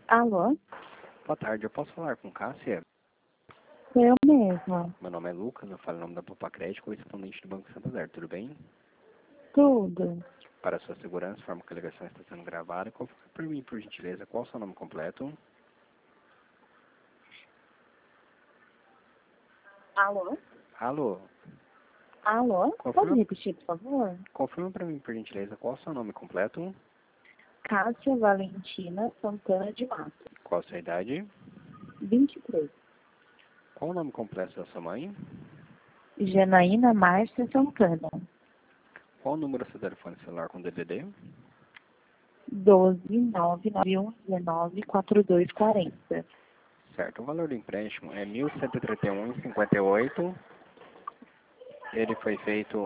Alô? Boa tarde, eu posso falar com Cássia? Eu mesma. Meu nome é Lucas, eu falo em nome da Popacred, correspondente do Banco Santander, tudo bem? Tudo. Para a sua segurança, forma que a ligação está sendo gravada. Confirme por mim, por gentileza, qual o seu nome completo? Alô? Alô? Alô? Pode repetir, por favor? Confirme para mim, por gentileza, qual o seu nome completo? Cássia Valentina Santana de Matos. Qual a sua idade? 23. Qual o nome completo da sua mãe? Janaína Márcia Santana. Qual o número do seu telefone celular com DDD? 12 991194240. Certo, o valor do empréstimo é R$ 1.131,58. Ele foi feito